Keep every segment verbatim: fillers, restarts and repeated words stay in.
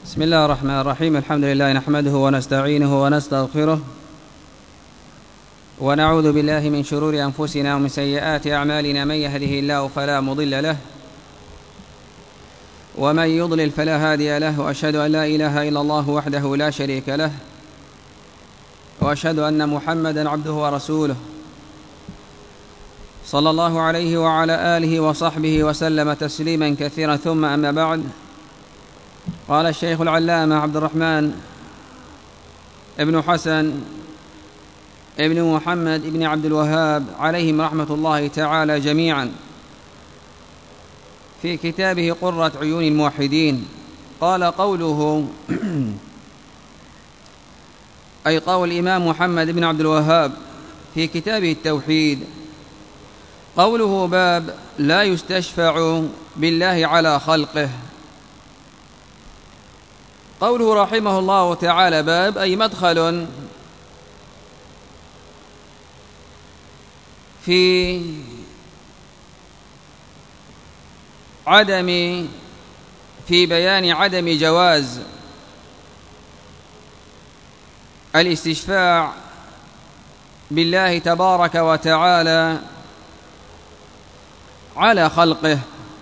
بسم الله الرحمن الرحيم. الحمد لله نحمده ونستعينه ونستغفره ونعوذ بالله من شرور أنفسنا ومن سيئات أعمالنا. من يهده الله فلا مضل له ومن يضلل فلا هادي له، وأشهد أن لا إله إلا الله وحده لا شريك له، وأشهد أن محمدًا عبده ورسوله صلى الله عليه وعلى آله وصحبه وسلم تسليما كثيرا. ثم أما بعد، قال الشيخ العلامة عبد الرحمن ابن حسن ابن محمد ابن عبد الوهاب عليهم رحمة الله تعالى جميعا في كتابه قرة عيون الموحدين، قال قوله أي قول الإمام محمد بن عبد الوهاب في كتابه التوحيد، قوله باب لا يستشفع بالله على خلقه. قوله رحمه الله تعالى باب أي مدخل في عدم في بيان عدم جواز الاستشفاع بالله تبارك وتعالى على خلقه.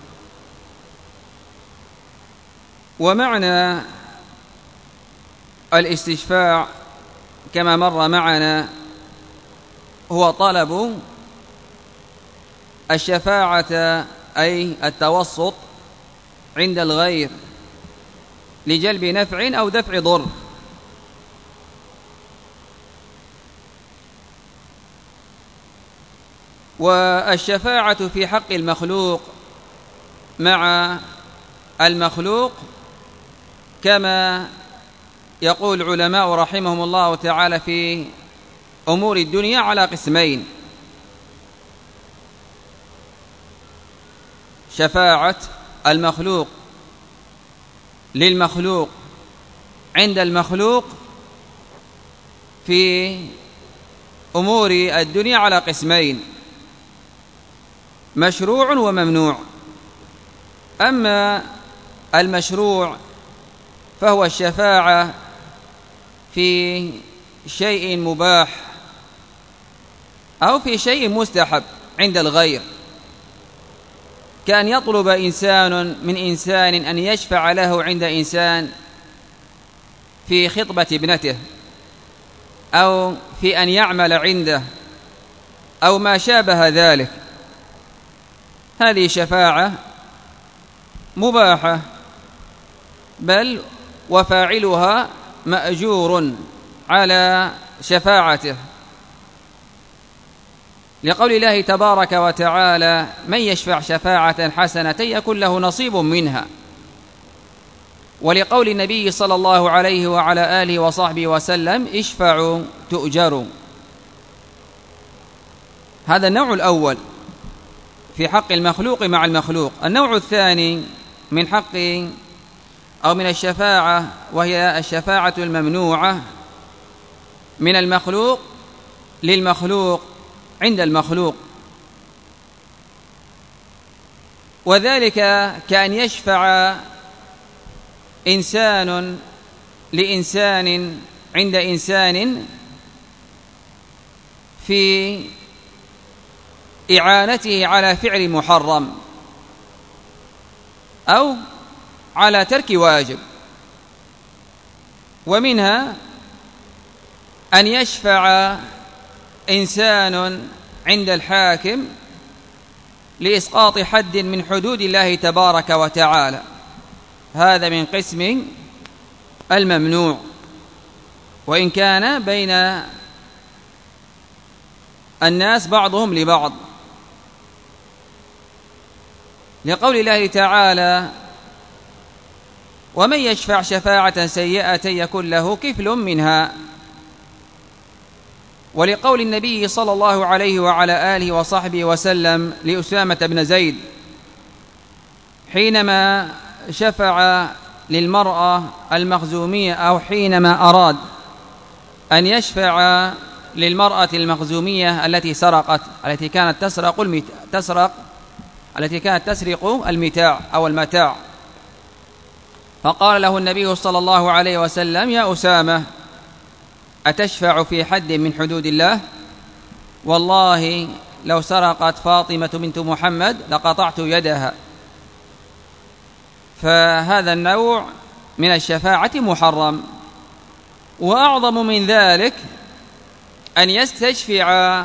ومعنى الاستشفاع كما مر معنا هو طلب الشفاعة أي التوسط عند الغير لجلب نفع أو دفع ضر. والشفاعة في حق المخلوق مع المخلوق كما يقول العلماء رحمهم الله تعالى في أمور الدنيا على قسمين: شفاعة المخلوق للمخلوق عند المخلوق في أمور الدنيا على قسمين: مشروع وممنوع. أما المشروع فهو الشفاعة في شيء مباح أو في شيء مستحب عند الغير، كأن يطلب إنسان من إنسان أن يشفع له عند إنسان في خطبة ابنته، أو في أن يعمل عنده، أو ما شابه ذلك. هذه شفاعة مباحة، بل وفاعلها مأجور على شفاعته، لقول الله تبارك وتعالى: من يشفع شفاعة حسنة يكن له نصيب منها. ولقول النبي صلى الله عليه وعلى آله وصحبه وسلم: اشفعوا تؤجروا. هذا النوع الأول في حق المخلوق مع المخلوق. النوع الثاني من حق أو من الشفاعة وهي الشفاعة الممنوعة من المخلوق للمخلوق عند المخلوق، وذلك كأن يشفع إنسان لإنسان عند إنسان في إعانته على فعل محرم أو على ترك واجب. ومنها أن يشفع إنسان عند الحاكم لإسقاط حد من حدود الله تبارك وتعالى، هذا من قسم الممنوع، وإن كان بين الناس بعضهم لبعض، لقول الله تعالى: ومن يشفع شفاعة سيئة يكن له كفل منها. ولقول النبي صلى الله عليه وعلى آله وصحبه وسلم لأسامة بن زيد حينما شفع للمرأة المخزومية، أو حينما أراد أن يشفع للمرأة المخزومية التي سرقت التي كانت تسرق المت... تسرق التي كانت تسرق المتاع أو المتاع، فقال له النبي صلى الله عليه وسلم: يا أسامة، أتشفع في حد من حدود الله؟ والله لو سرقت فاطمة بنت محمد لقطعت يدها. فهذا النوع من الشفاعة محرم. وأعظم من ذلك أن يستشفع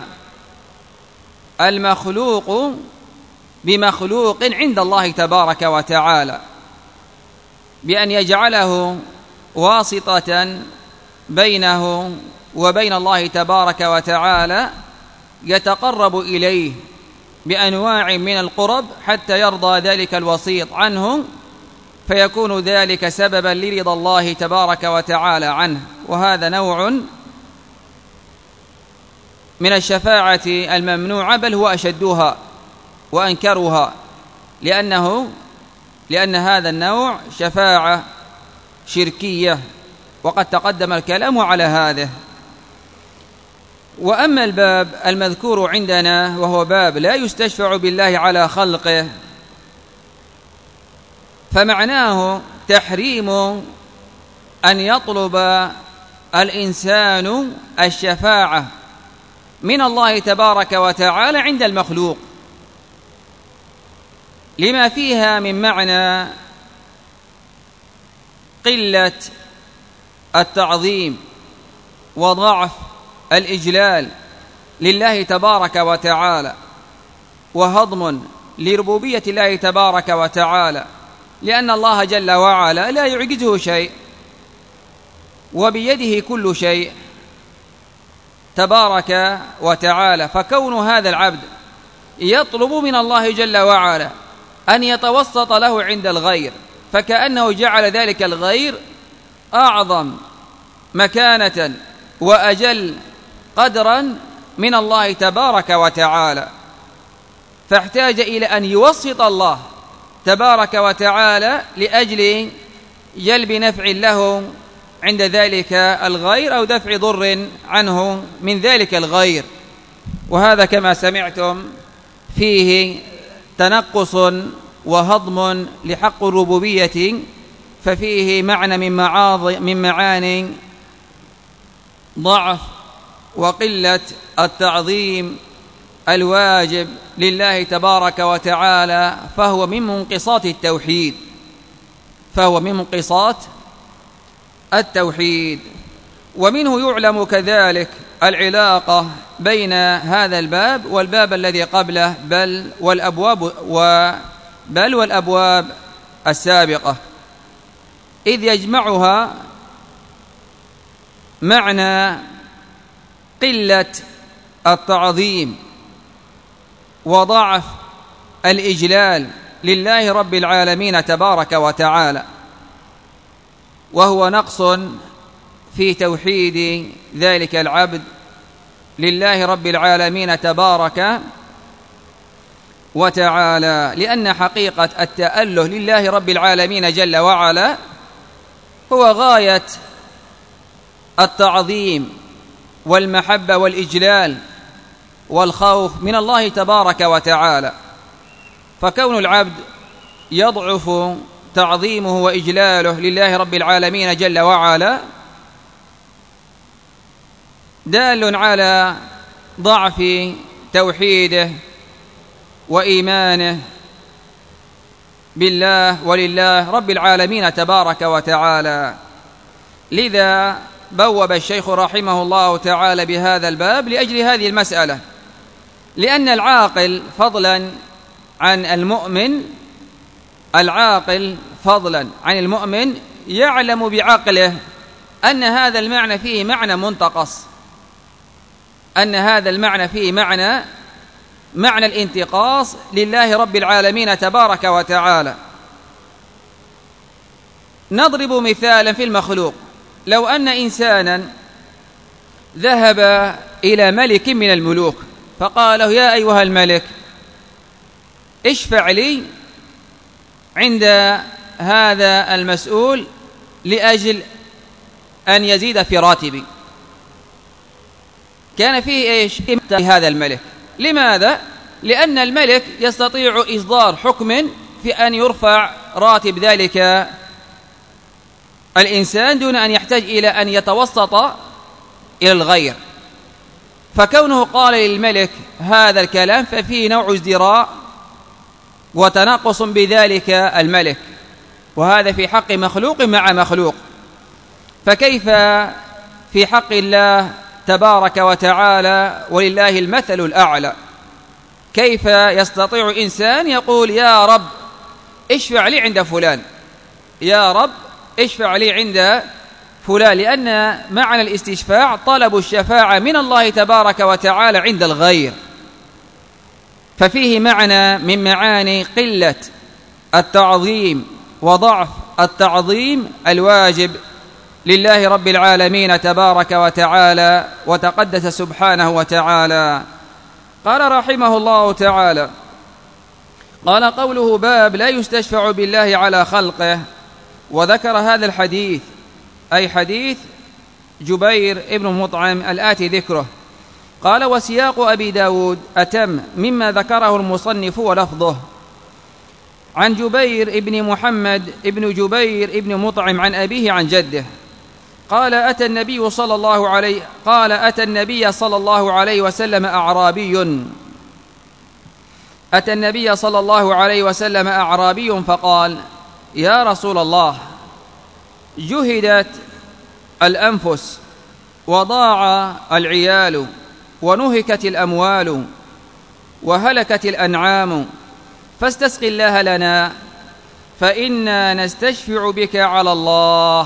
المخلوق بمخلوق عند الله تبارك وتعالى، بأن يجعله واسطة بينه وبين الله تبارك وتعالى، يتقرب إليه بأنواع من القرب حتى يرضى ذلك الوسيط عنه، فيكون ذلك سببا لرضا الله تبارك وتعالى عنه. وهذا نوع من الشفاعة الممنوعة، بل هو أشدها وأنكرها، لأنه لأن هذا النوع شفاعة شركية، وقد تقدم الكلام على هذا. وأما الباب المذكور عندنا وهو باب لا يستشفع بالله على خلقه، فمعناه تحريم أن يطلب الإنسان الشفاعة من الله تبارك وتعالى عند المخلوق، لما فيها من معنى قلة التعظيم وضعف الإجلال لله تبارك وتعالى، وهضم لربوبية الله تبارك وتعالى، لأن الله جل وعلا لا يعجزه شيء، وبيده كل شيء تبارك وتعالى. فكون هذا العبد يطلب من الله جل وعلا أن يتوسط له عند الغير، فكأنه جعل ذلك الغير أعظم مكانة وأجل قدرا من الله تبارك وتعالى، فاحتاج إلى أن يوسط الله تبارك وتعالى لأجل جلب نفع له عند ذلك الغير، أو دفع ضر عنه من ذلك الغير. وهذا كما سمعتم فيه تنقص وهضم لحق الربوبية، ففيه معنى من معاض من معاني ضعف وقلة التعظيم الواجب لله تبارك وتعالى، فهو من منقصات التوحيد فهو من منقصات التوحيد. ومنه يعلم كذلك العلاقة بين هذا الباب والباب الذي قبله، بل والأبواب وبل والأبواب السابقة، إذ يجمعها معنى قلة التعظيم وضعف الإجلال لله رب العالمين تبارك وتعالى، وهو نقص في توحيد ذلك العبد لله رب العالمين تبارك وتعالى، لأن حقيقة التأله لله رب العالمين جل وعلا هو غاية التعظيم والمحبة والإجلال والخوف من الله تبارك وتعالى. فكون العبد يضعف تعظيمه وإجلاله لله رب العالمين جل وعلا دال على ضعف توحيده وإيمانه بالله ولله رب العالمين تبارك وتعالى. لذا بوب الشيخ رحمه الله تعالى بهذا الباب لأجل هذه المسألة، لأن العاقل فضلا عن المؤمن العاقل فضلا عن المؤمن يعلم بعقله أن هذا المعنى فيه معنى منتقص، أن هذا المعنى فيه معنى معنى الانتقاص لله رب العالمين تبارك وتعالى. نضرب مثالا في المخلوق: لو أن إنسانا ذهب إلى ملك من الملوك فقال له: يا أيها الملك، اشفع لي عند هذا المسؤول لأجل أن يزيد في راتبي. كان فيه إيش؟ هذا الملك. لماذا؟ لأن الملك يستطيع إصدار حكم في أن يرفع راتب ذلك الإنسان دون أن يحتاج إلى أن يتوسط إلى الغير. فكونه قال للملك هذا الكلام ففيه نوع ازدراء وتناقص بذلك الملك، وهذا في حق مخلوق مع مخلوق، فكيف في حق الله تبارك وتعالى ولله المثل الأعلى؟ كيف يستطيع إنسان يقول يا رب اشفع لي عند فلان، يا رب اشفع لي عند فلان؟ لأن معنى الاستشفاع طلب الشفاعة من الله تبارك وتعالى عند الغير، ففيه معنى من معاني قلة التعظيم وضعف التعظيم الواجب لله رب العالمين تبارك وتعالى وتقدس سبحانه وتعالى. قال رحمه الله تعالى: قال قوله باب لا يستشفع بالله على خلقه، وذكر هذا الحديث أي حديث جبير ابن مطعم الآتي ذكره. قال: وسياق أبي داود أتم مما ذكره المصنف ولفظه. عن جبير ابن محمد ابن جبير ابن مطعم عن أبيه عن جده قال: أتى النبي صلى الله عليه قال أتى النبي صلى الله عليه وسلم أعرابي أتى النبي صلى الله عليه وسلم أعرابي فقال: يا رسول الله، جهدت الأنفس وضاع العيال ونهكت الأموال وهلكت الأنعام، فاستسق الله لنا فإنا نستشفع بك على الله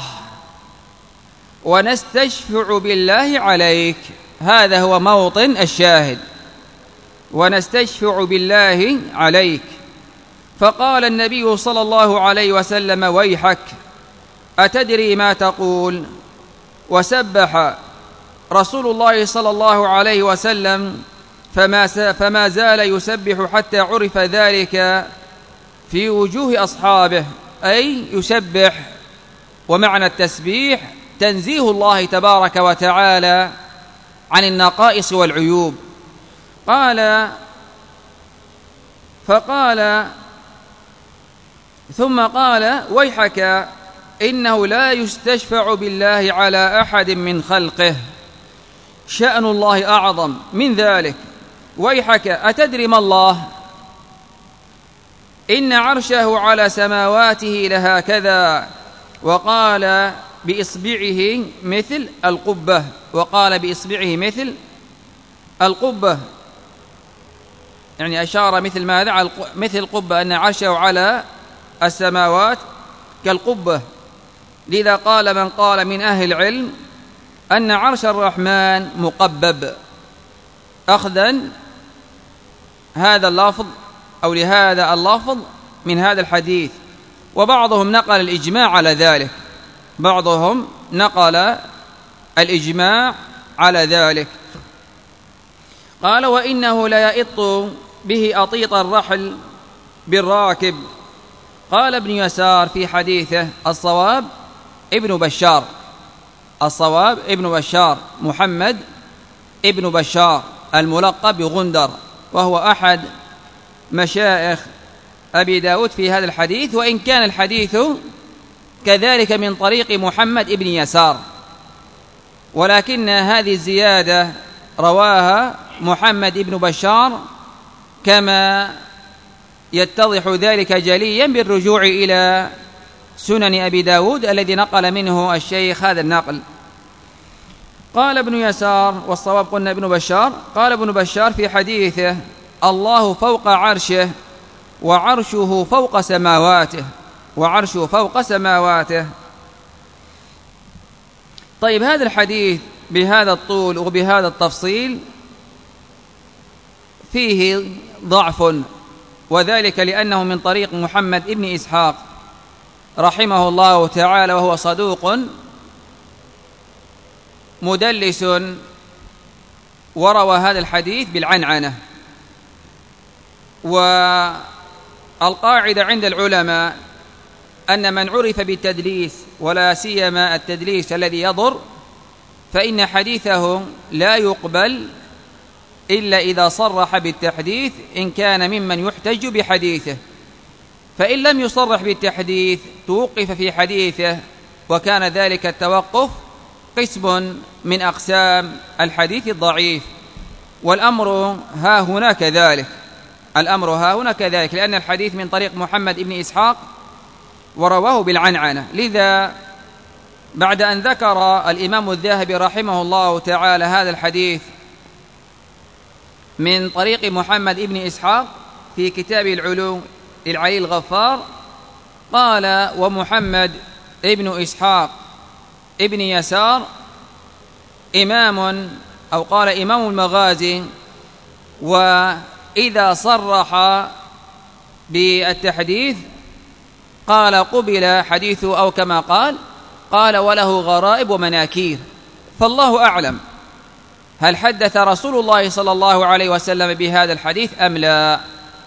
ونستشفع بالله عليك. هذا هو موطن الشاهد، ونستشفع بالله عليك. فقال النبي صلى الله عليه وسلم: ويحك، أتدري ما تقول؟ وسبح رسول الله صلى الله عليه وسلم فما, فما زال يسبح حتى عرف ذلك في وجوه أصحابه، أي يسبح، ومعنى التسبيح تنزيه الله تبارك وتعالى عن النقائص والعيوب. قال فقال ثم قال: ويحك، إنه لا يستشفع بالله على أحد من خلقه، شأن الله أعظم من ذلك. ويحك، أتدري ما الله؟ إن عرشه على سماواته لهكذا، وقال بإصبعه مثل القبة وقال بإصبعه مثل القبة يعني أشار مثل ماذا؟ مثل القبة، أن عرشه على السماوات كالقبة. لذا قال من قال من أهل العلم أن عرش الرحمن مقبب، أخذا هذا اللفظ أو لهذا اللفظ من هذا الحديث. وبعضهم نقل الإجماع على ذلك، بعضهم نقل الإجماع على ذلك. قال: وإنه لا يئط به أطيط الرحل بالراكب. قال ابن يسار في حديثه: الصواب ابن بشار، الصواب ابن بشار محمد ابن بشار الملقب بغندر، وهو أحد مشايخ أبي داود في هذا الحديث، وإن كان الحديث كذلك من طريق محمد ابن يسار، ولكن هذه الزيادة رواها محمد ابن بشار كما يتضح ذلك جليا بالرجوع إلى سنن أبي داود الذي نقل منه الشيخ هذا النقل. قال ابن يسار، والصواب قلنا ابن بشار، قال ابن بشار في حديثه: الله فوق عرشه وعرشه فوق سماواته، وعرشه فوق سماواته. طيب، هذا الحديث بهذا الطول وبهذا التفصيل فيه ضعف، وذلك لأنه من طريق محمد ابن إسحاق رحمه الله تعالى، وهو صدوق مدلس، وروى هذا الحديث بالعنعنة. والقاعدة عند العلماء أن من عرف بالتدليس، ولا سيما التدليس الذي يضر، فإن حديثه لا يقبل إلا إذا صرح بالتحديث، إن كان ممن يحتج بحديثه. فإن لم يصرح بالتحديث توقف في حديثه وكان ذلك التوقف قسم من أقسام الحديث الضعيف. والأمر ها هنا كذلك، الأمر ها هنا كذلك، لأن الحديث من طريق محمد بن إسحاق ورواه بالعنعنة. لذا بعد أن ذكر الإمام الذهبي رحمه الله تعالى هذا الحديث من طريق محمد بن إسحاق في كتاب العلوم للعلي الغفار، قال: ومحمد ابن إسحاق ابن يسار إمام، أو قال إمام المغازي، وإذا صرح بالتحديث قال قبل حديثه، أو كما قال قال وله غرائب ومناكير. فالله أعلم هل حدث رسول الله صلى الله عليه وسلم بهذا الحديث أم لا.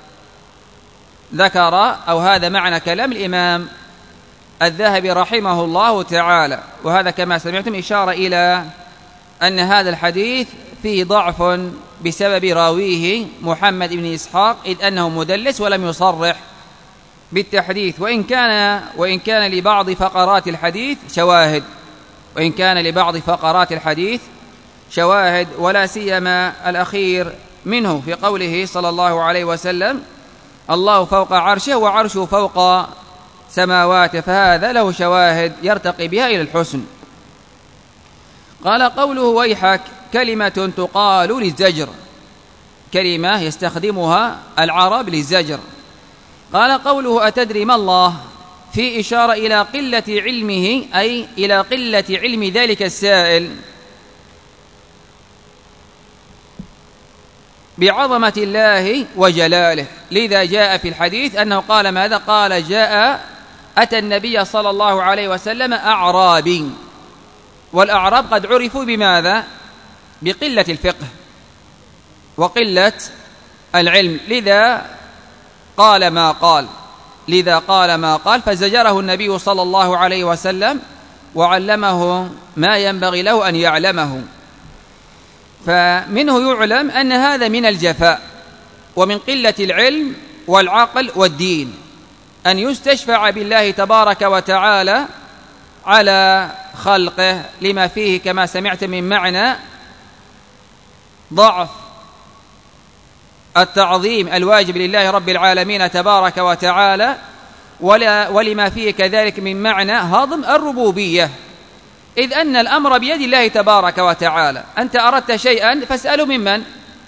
ذكر، أو هذا معنى كلام الإمام الذهبي رحمه الله تعالى، وهذا كما سمعتم إشارة إلى أن هذا الحديث فيه ضعف بسبب راويه محمد بن إسحاق، إذ أنه مدلس ولم يصرح بالتحديث، وإن كان وإن كان لبعض فقرات الحديث شواهد وإن كان لبعض فقرات الحديث شواهد ولا سيما الأخير منه في قوله صلى الله عليه وسلم: الله فوق عرشه وعرشه فوق سماواته، فهذا له شواهد يرتقي بها إلى الحسن. قال: قوله ويحك كلمة تقال للزجر، كلمة يستخدمها العرب للزجر. قال: قوله أتدري ما الله، في إشارة إلى قلة علمه، أي إلى قلة علم ذلك السائل بعظمة الله وجلاله. لذا جاء في الحديث أنه قال ماذا؟ قال: جاء أتى النبي صلى الله عليه وسلم أعرابي. والأعراب قد عرفوا بماذا؟ بقلة الفقه وقلة العلم، لذا قال ما قال لذا قال ما قال فزجره النبي صلى الله عليه وسلم وعلمه ما ينبغي له أن يعلمه. فمنه يعلم أن هذا من الجفاء ومن قلة العلم والعقل والدين، أن يستشفع بالله تبارك وتعالى على خلقه، لما فيه كما سمعت من معنى ضعف التعظيم الواجب لله رب العالمين تبارك وتعالى، ولا ولما فيه كذلك من معنى هضم الربوبية، إذ أن الأمر بيد الله تبارك وتعالى. أنت أردت شيئا فاسأله ممن؟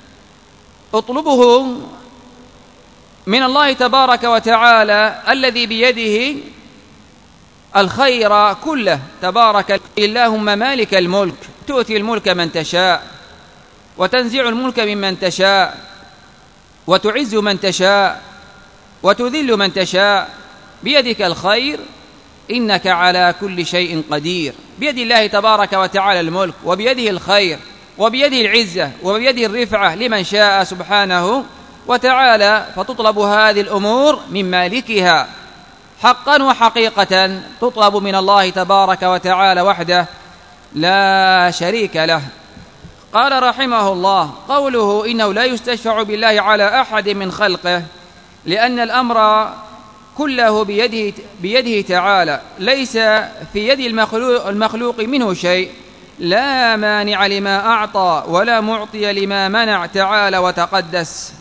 اطلبه من الله تبارك وتعالى الذي بيده الخير كله تبارك. اللهم مالك الملك تؤتي الملك من تشاء وتنزع الملك ممن تشاء وتعز من تشاء وتذل من تشاء، بيدك الخير إنك على كل شيء قدير. بيد الله تبارك وتعالى الملك، وبيده الخير، وبيده العزة، وبيده الرفعة لمن شاء سبحانه وتعالى. فتطلب هذه الأمور من مالكها حقا وحقيقة، تطلب من الله تبارك وتعالى وحده لا شريك له. قال رحمه الله: قوله إنه لا يستشفع بالله على أحد من خلقه، لأن الأمر كله بيده, بيده تعالى، ليس في يد المخلوق, المخلوق منه شيء، لا مانع لما أعطى ولا معطي لما منع تعالى وتقدس.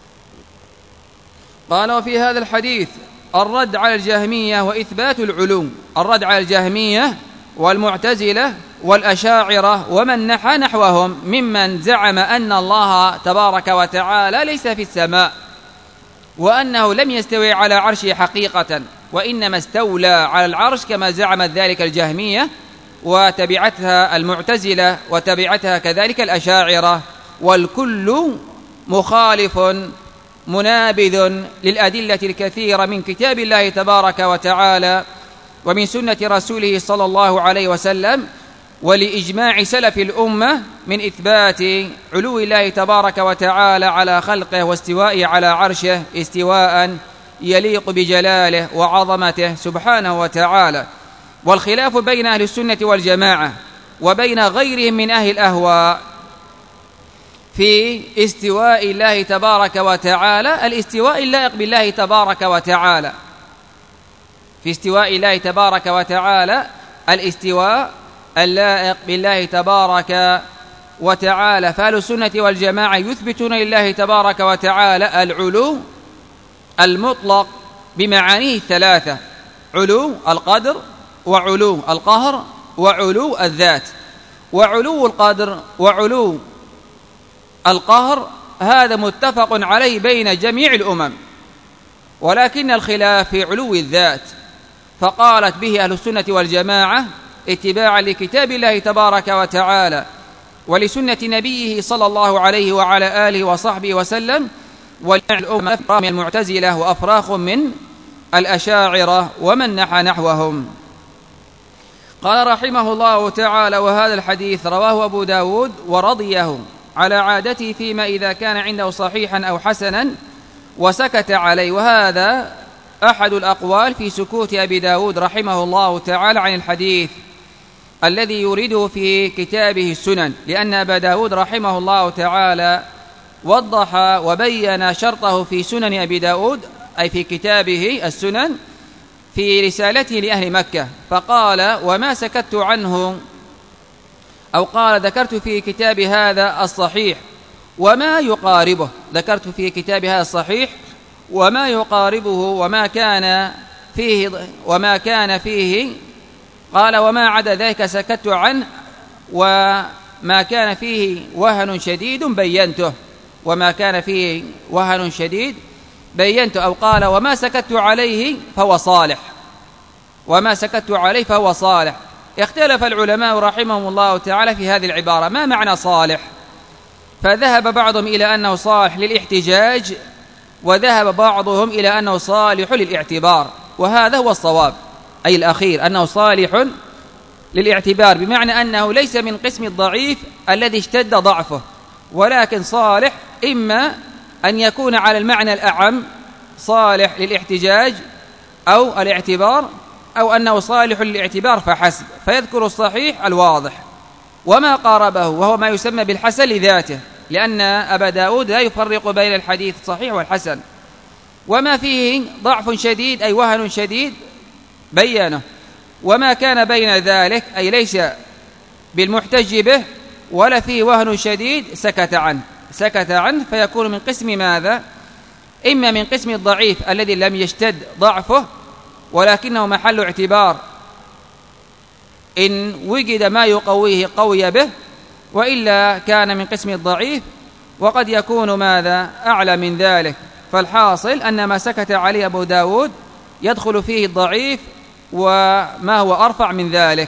قال: وفي هذا الحديث الرد على الجهمية وإثبات العلوم، الرد على الجهمية والمعتزلة والأشاعرة ومن نحى نحوهم ممن زعم أن الله تبارك وتعالى ليس في السماء، وأنه لم يستوي على عرشه حقيقة، وإنما استولى على العرش كما زعمت ذلك الجهمية وتبعتها المعتزلة وتبعتها كذلك الأشاعرة، والكل مخالف منابذ للأدلة الكثيرة من كتاب الله تبارك وتعالى ومن سنة رسوله صلى الله عليه وسلم، ولإجماع سلف الأمة من إثبات علو الله تبارك وتعالى على خلقه واستوائه على عرشه استواء يليق بجلاله وعظمته سبحانه وتعالى. والخلاف بين أهل السنة والجماعة وبين غيرهم من أهل الأهواء في استواء الله تبارك وتعالى، الاستواء اللائق بالله تبارك وتعالى، في استواء الله تبارك وتعالى الاستواء اللائق بالله تبارك وتعالى. فأهل السنة والجماعة يثبتون لله تبارك وتعالى العلو المطلق بمعانيه الثلاثة: علو القدر، وعلو القهر، وعلو الذات. وعلو القدر وعلو القهر هذا متفق عليه بين جميع الأمم، ولكن الخلاف في علو الذات، فقالت به أهل السنة والجماعة اتباعا لكتاب الله تبارك وتعالى ولسنة نبيه صلى الله عليه وعلى آله وصحبه وسلم، والأمة من المعتزلة وأفراخ من الأشاعرة ومن نحى نحوهم. قال رحمه الله تعالى: وهذا الحديث رواه أبو داود ورضيه على عادته فيما إذا كان عنده صحيحا أو حسنا وسكت عليه. وهذا أحد الأقوال في سكوت أبي داود رحمه الله تعالى عن الحديث الذي يريده في كتابه السنن، لأن أبا داود رحمه الله تعالى وضح وبين شرطه في سنن أبي داود، أي في كتابه السنن، في رسالته لأهل مكة، فقال: وما سكت عنه، أو قال: ذكرت في كتاب هذا الصحيح وما يقاربه، ذكرت في كتاب هذا الصحيح وما يقاربه وما كان فيه وما كان فيه قال: وما عدا ذلك سكت عنه، وما كان فيه وهن شديد بينته، وما كان فيه وهن شديد بينته. أو قال: وما سكت عليه فهو صالح، وما سكت عليه فهو صالح. اختلف العلماء رحمهم الله تعالى في هذه العبارة، ما معنى صالح؟ فذهب بعضهم إلى أنه صالح للاحتجاج، وذهب بعضهم إلى أنه صالح للاعتبار، وهذا هو الصواب، أي الأخير، أنه صالح للاعتبار، بمعنى أنه ليس من قسم الضعيف الذي اشتد ضعفه، ولكن صالح إما أن يكون على المعنى الأعم صالح للاحتجاج أو الاعتبار، أو أنه صالح للاعتبار فحسب، فيذكر الصحيح الواضح وما قاربه، وهو ما يسمى بالحسن لذاته، لأن أبا داود لا يفرق بين الحديث الصحيح والحسن. وما فيه ضعف شديد أي وهن شديد بيانه، وما كان بين ذلك أي ليس بالمحتج به ولا فيه وهن شديد سكت عنه سكت عنه فيكون من قسم ماذا؟ إما من قسم الضعيف الذي لم يشتد ضعفه ولكنه محل اعتبار، إن وجد ما يقويه قوي به، وإلا كان من قسم الضعيف، وقد يكون ماذا؟ أعلى من ذلك. فالحاصل أن ما سكت عليه أبو داود يدخل فيه الضعيف وما هو أرفع من ذلك،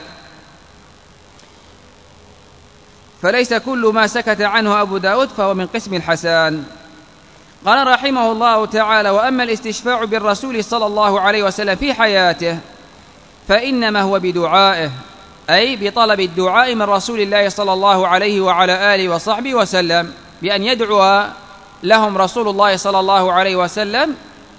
فليس كل ما سكت عنه أبو داود فهو من قسم الحسان. قال رحمه الله تعالى: وأما الاستشفاع بالرسول صلى الله عليه وسلم في حياته فإنما هو بدعائه، أي بطلب الدعاء من رسول الله صلى الله عليه وعلى آله وصحبه وسلم، بأن يدعو لهم رسول الله صلى الله عليه وسلم.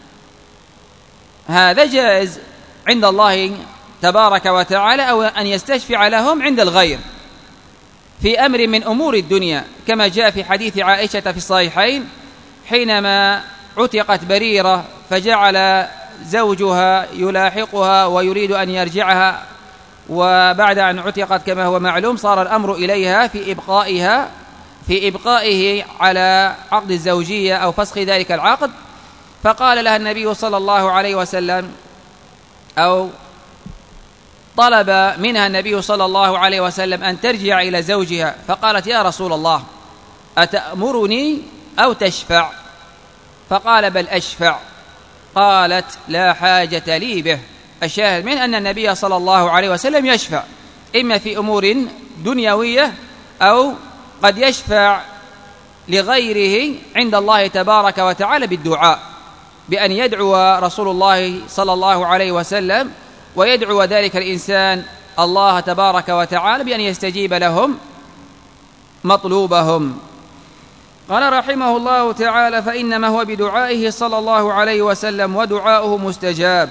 هذا جائز عند الله تبارك وتعالى، أو أن يستشفع لهم عند الغير في أمر من أمور الدنيا، كما جاء في حديث عائشة في الصحيحين حينما عتقت بريرة فجعل زوجها يلاحقها ويريد أن يرجعها، وبعد أن عتقت كما هو معلوم صار الأمر إليها في إبقائها في إبقائه على عقد الزوجية أو فسخ ذلك العقد. فقال لها النبي صلى الله عليه وسلم، أو طلب منها النبي صلى الله عليه وسلم أن ترجع إلى زوجها، فقالت: يا رسول الله أتأمرني أو تشفع؟ فقال: بل أشفع. قالت: لا حاجة لي به. الشاهد من أن النبي صلى الله عليه وسلم يشفع إما في أمور دنيوية، أو قد يشفع لغيره عند الله تبارك وتعالى بالدعاء، بأن يدعو رسول الله صلى الله عليه وسلم ويدعو ذلك الإنسان الله تبارك وتعالى بأن يستجيب لهم مطلوبهم. قال رحمه الله تعالى: فإنما هو بدعائه صلى الله عليه وسلم، ودعاؤه مستجاب.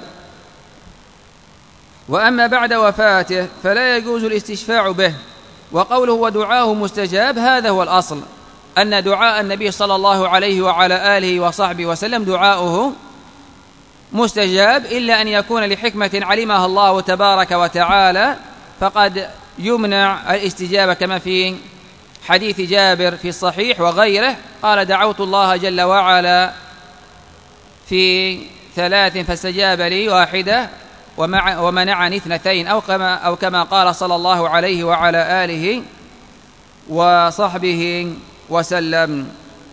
وأما بعد وفاته فلا يجوز الاستشفاع به. وقوله ودعاؤه مستجاب هذا هو الأصل، أن دعاء النبي صلى الله عليه وعلى آله وصحبه وسلم دعاؤه مستجاب، إلا أن يكون لحكمة علمها الله تبارك وتعالى فقد يمنع الاستجابة، كما في حديث جابر في الصحيح وغيره قال: دعوت الله جل وعلا في ثلاث فاستجاب لي واحدة ومنعني اثنتين، أو كما, أو كما قال صلى الله عليه وعلى آله وصحبه وسلم.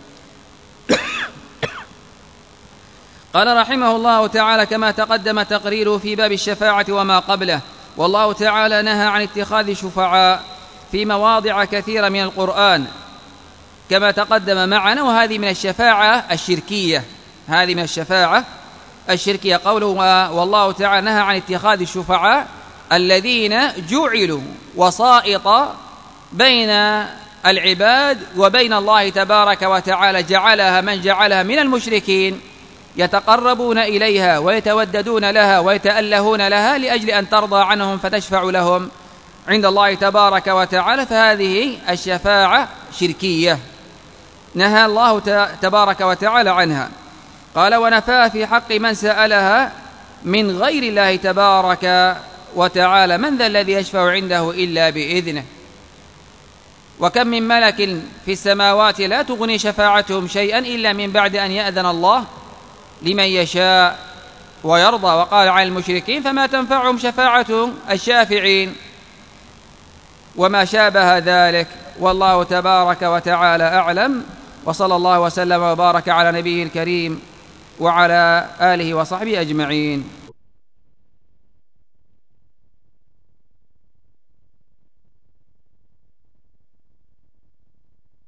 قال رحمه الله تعالى: كما تقدم تقريره في باب الشفاعة وما قبله. والله تعالى نهى عن اتخاذ شفعاء في مواضع كثيرة من القرآن كما تقدم معنا، وهذه من الشفاعة الشركية، هذه من الشفاعة الشركية. قوله والله تعالى نهى عن اتخاذ الشفعاء الذين جعلوا وسائط بين العباد وبين الله تبارك وتعالى، جعلها من جعلها من المشركين يتقربون إليها ويتوددون لها ويتألهون لها لأجل أن ترضى عنهم فتشفع لهم عند الله تبارك وتعالى، فهذه الشفاعة شركية نهى الله تبارك وتعالى عنها. قال: ونفى في حق من سألها من غير الله تبارك وتعالى: من ذا الذي يشفع عنده إلا بإذنه. وكم من ملك في السماوات لا تغني شفاعتهم شيئا إلا من بعد أن يأذن الله لمن يشاء ويرضى. وقال عن المشركين: فما تنفعهم شفاعة الشافعين وما شابه ذلك. والله تبارك وتعالى أعلم، وصلى الله وسلم وبارك على نبيه الكريم وعلى آله وصحبه أجمعين.